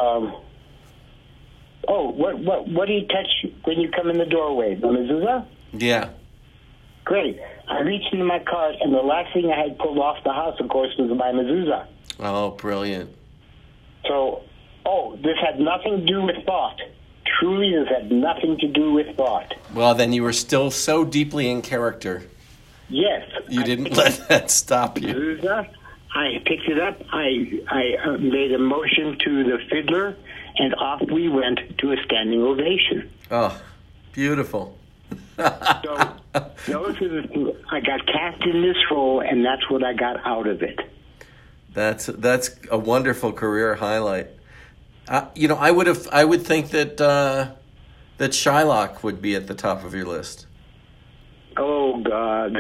Speaker 2: do you touch when you come in the doorway? The mezuzah?
Speaker 1: Yeah.
Speaker 2: Great. I reached into my cart, and the last thing I had pulled off the house, of course, was my mezuzah.
Speaker 1: Oh, brilliant.
Speaker 2: So, this had nothing to do with thought. Truly, this had nothing to do with thought.
Speaker 1: Well, then you were still so deeply in character.
Speaker 2: Yes.
Speaker 1: You didn't let that stop you.
Speaker 2: Mezuzah, I picked it up. I made a motion to the fiddler, and off we went to a standing ovation.
Speaker 1: Oh, beautiful.
Speaker 2: So, those are the things. I got cast in this role, and that's what I got out of it.
Speaker 1: That's a wonderful career highlight. I would think that Shylock would be at the top of your list.
Speaker 2: Oh God,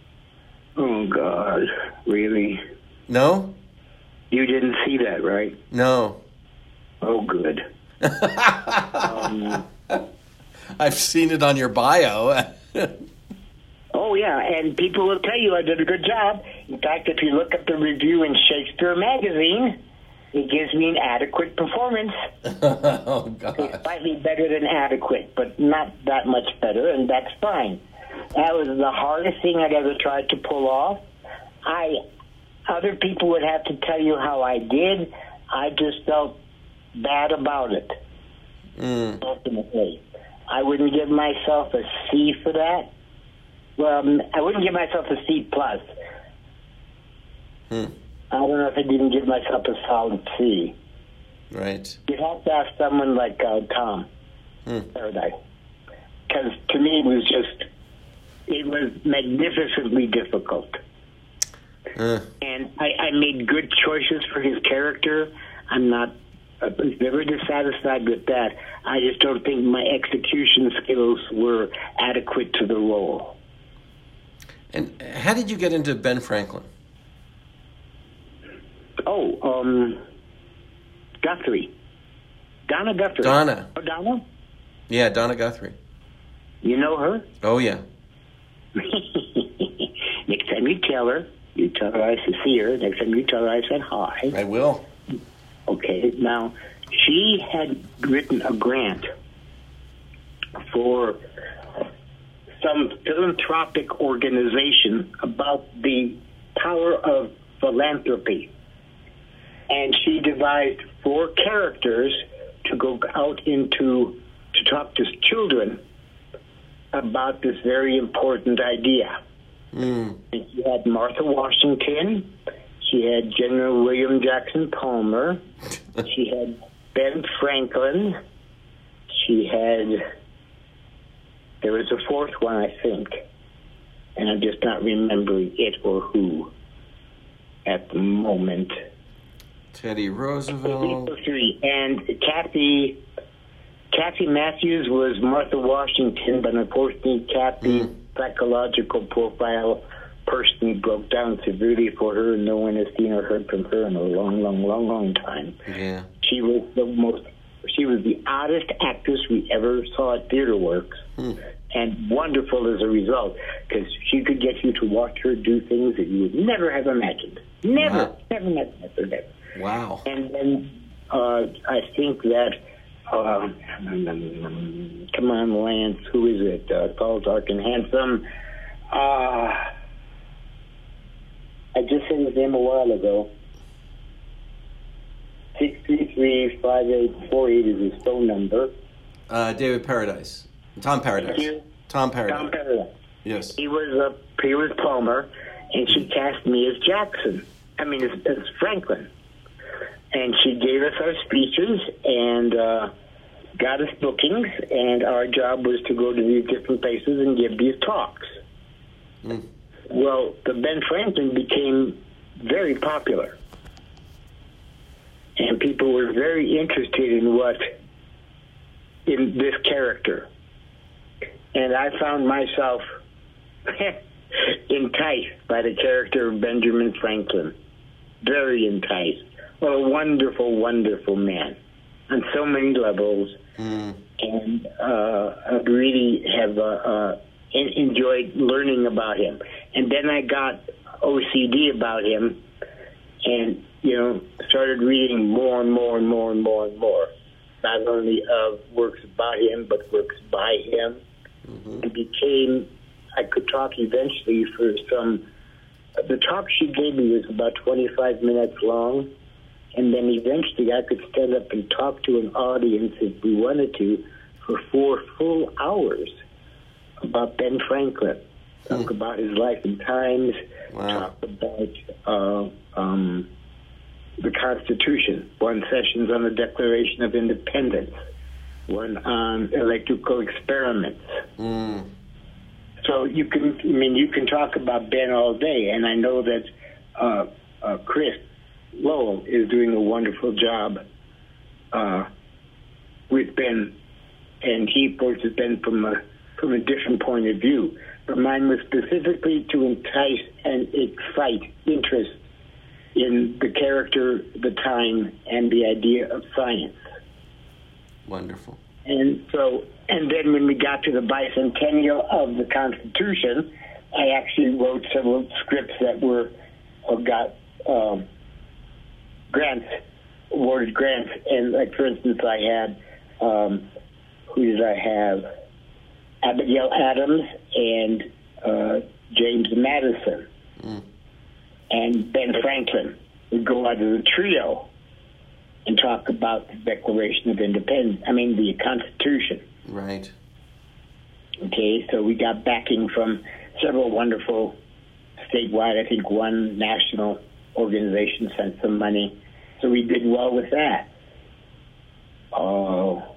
Speaker 2: really?
Speaker 1: No?
Speaker 2: You didn't see that, right?
Speaker 1: No.
Speaker 2: Oh, good.
Speaker 1: I've seen it on your bio.
Speaker 2: Oh, yeah, and people will tell you I did a good job. In fact, if you look at the review in Shakespeare Magazine, It gives me an adequate performance.
Speaker 1: Oh, God.
Speaker 2: It's slightly better than adequate, but not that much better, and that's fine. That was the hardest thing I'd ever tried to pull off. Other people would have to tell you how I did. I just felt bad about it, ultimately. I wouldn't give myself a C for that. Well, I wouldn't give myself a C+. I don't know if I didn't give myself a solid C.
Speaker 1: Right.
Speaker 2: You'd have to ask someone like Tom Paradise. Because to me, it was magnificently difficult. And I made good choices for his character. I'm not never dissatisfied with that. I just don't think my execution skills were adequate to the role.
Speaker 1: And how did you get into Ben Franklin?
Speaker 2: Guthrie. Donna Guthrie.
Speaker 1: Donna.
Speaker 2: Oh, Donna?
Speaker 1: Yeah, Donna Guthrie.
Speaker 2: You know her?
Speaker 1: Oh, yeah.
Speaker 2: Next time you tell her I see her. Next time you tell her I said hi.
Speaker 1: I will.
Speaker 2: Okay, now, she had written a grant for some philanthropic organization about the power of philanthropy. And she devised 4 characters to go out to talk to children about this very important idea. She had Martha Washington. She had General William Jackson Palmer. She had Ben Franklin. There was a 4th one, I think. And I'm just not remembering it or who at the moment.
Speaker 1: Teddy Roosevelt.
Speaker 2: 3. And Kathy Matthews was Martha Washington, but unfortunately Kathy's psychological profile personally broke down severely for her, and no one has seen or heard from her in a long time.
Speaker 1: Yeah.
Speaker 2: She was the oddest actress we ever saw at Theater Works, and wonderful as a result, because she could get you to watch her do things that you would never have imagined. Never.
Speaker 1: Wow.
Speaker 2: And then I think that, come on, Lance, who is it? Tall, dark, and handsome. I just said his name a while ago. 633-5848 is his phone number.
Speaker 1: David Paradise. Tom Paradise.
Speaker 2: Thank you.
Speaker 1: Tom Paradise.
Speaker 2: Tom Paradise.
Speaker 1: Yes.
Speaker 2: He was Palmer, and she cast me as Jackson. As Franklin. And she gave us our speeches and got us bookings, and our job was to go to these different places and give these talks. Well, the Ben Franklin became very popular, and people were very interested in this character. And I found myself enticed by the character of Benjamin Franklin. Very enticed. Well, a wonderful, wonderful man on so many levels, and I really have enjoyed learning about him. And then I got OCD about him, and started reading more and more, not only of works about him but works by him, and I could talk eventually for some. The talk she gave me was about 25 minutes long. And then eventually I could stand up and talk to an audience if we wanted to for 4 full hours about Ben Franklin. Talk about his life and times.
Speaker 1: Wow.
Speaker 2: Talk about the Constitution. 1 sessions on the Declaration of Independence. 1 on electrical experiments. So you can talk about Ben all day, and I know that Chris Lowell is doing a wonderful job with Ben, and he approaches Ben from a different point of view. But mine was specifically to entice and excite interest in the character, the time, and the idea of science.
Speaker 1: Wonderful.
Speaker 2: And then when we got to the bicentennial of the Constitution, I actually wrote several scripts that got grants awarded grants. And like, for instance, I had, who did I have? Abigail Adams and James Madison and Ben Franklin would go out as a trio and talk about the Declaration of Independence. I mean, the Constitution.
Speaker 1: Right.
Speaker 2: Okay, so we got backing from several wonderful statewide, I think one national organization sent some money. So we did well with that. Oh.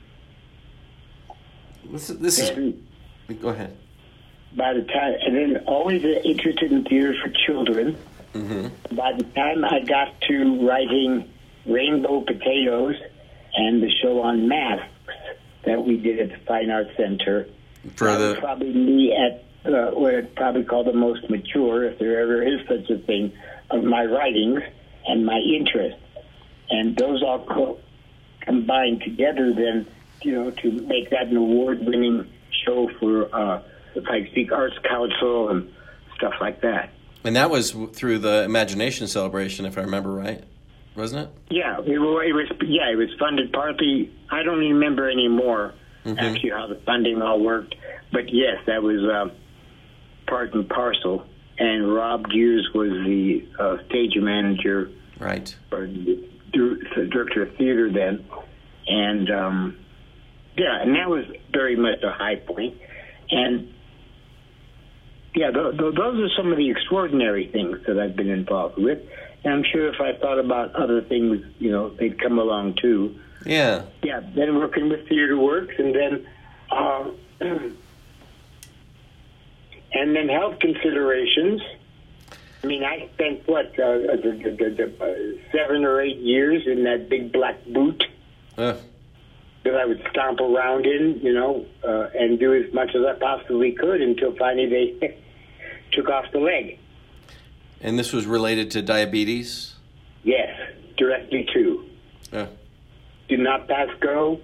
Speaker 1: This is... Go ahead.
Speaker 2: By the time, and then always interested in theater for children. Mm-hmm. By the time I got to writing Rainbow Potatoes and the show on masks that we did at the Fine Arts Center, that was probably me at what I'd probably call the most mature, if there ever is such a thing, of my writings and my interests. And those all combined together then, to make that an award-winning show for the Pikes Peak Arts Council and stuff like that.
Speaker 1: And that was through the Imagination Celebration, if I remember right, wasn't it?
Speaker 2: Yeah, it was funded partly. I don't remember anymore actually how the funding all worked, but yes, that was part and parcel. And Rob Gears was the stage manager,
Speaker 1: right,
Speaker 2: or the director of theater then, and and that was very much a high point. And yeah, those are some of the extraordinary things that I've been involved with. And I'm sure if I thought about other things, they'd come along too.
Speaker 1: Yeah.
Speaker 2: Yeah, then working with Theater Works, and then health considerations. I mean, I spent, 7 or 8 years in that big black boot that I would stomp around in, and do as much as I possibly could until finally they took off the leg.
Speaker 1: And this was related to diabetes?
Speaker 2: Yes, directly to. Do not pass go.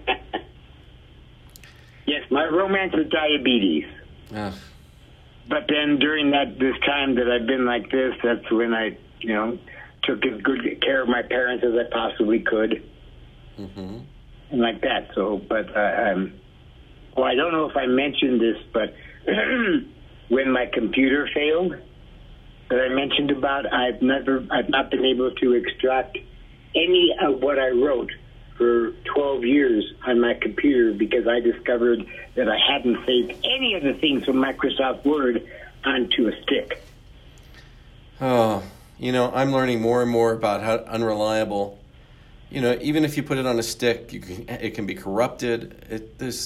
Speaker 2: Yes, my romance with diabetes. But then during this time that I've been like this, that's when I, took as good care of my parents as I possibly could. Mm-hmm. And like that. So, but, I don't know if I mentioned this, but when my computer failed, that I mentioned about, I've not been able to extract any of what I wrote for 12 years on my computer because I discovered that I hadn't saved any of the things from Microsoft Word onto a stick.
Speaker 1: Oh, I'm learning more and more about how unreliable, even if you put it on a stick, it can be corrupted.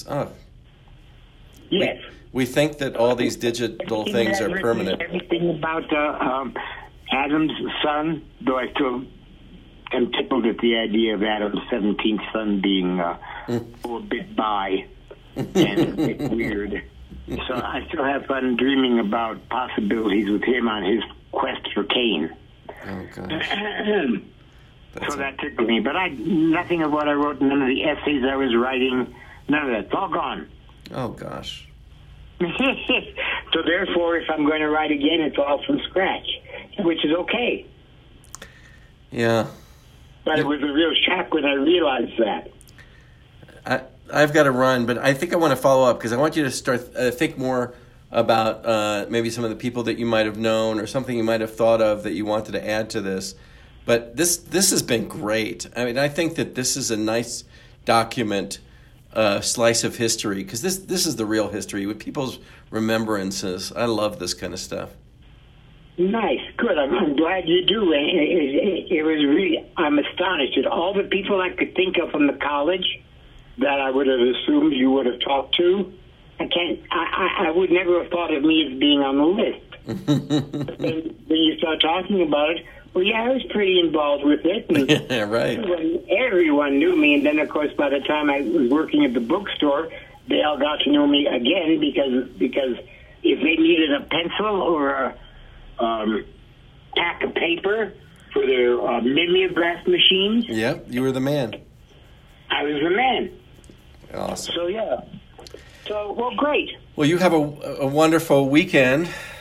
Speaker 2: Yes.
Speaker 1: We think that all these digital things are permanent.
Speaker 2: Everything about Adam's son, though I still am tickled at the idea of Adam's 17th son being a bit bi and a bit weird. So I still have fun dreaming about possibilities with him on his quest for Cain.
Speaker 1: Oh, gosh.
Speaker 2: So that tickled me. But nothing of what I wrote, none of the essays I was writing, none of that. It's all gone.
Speaker 1: Oh, gosh.
Speaker 2: So therefore, if I'm going to write again, it's all from scratch, which is okay.
Speaker 1: Yeah.
Speaker 2: But it was a real shock when I realized that.
Speaker 1: I've got to run, but I think I want to follow up because I want you to start think more about maybe some of the people that you might have known or something you might have thought of that you wanted to add to this. But this has been great. I mean, I think that this is a nice document, slice of history, because this is the real history with people's remembrances. I love this kind of stuff.
Speaker 2: Nice, good. I'm glad you do. It was really, I'm astonished at all the people I could think of from the college that I would have assumed you would have talked to. I would never have thought of me as being on the list. But then when you start talking about it, well, yeah, I was pretty involved with it. And
Speaker 1: yeah, right.
Speaker 2: Everyone knew me. And then, of course, by the time I was working at the bookstore, they all got to know me again because if they needed a pencil or a pack of paper for their mimeograph machines.
Speaker 1: Yep, you were the man.
Speaker 2: I was the man.
Speaker 1: Awesome.
Speaker 2: So, yeah. So, well, great.
Speaker 1: Well, you have a wonderful weekend.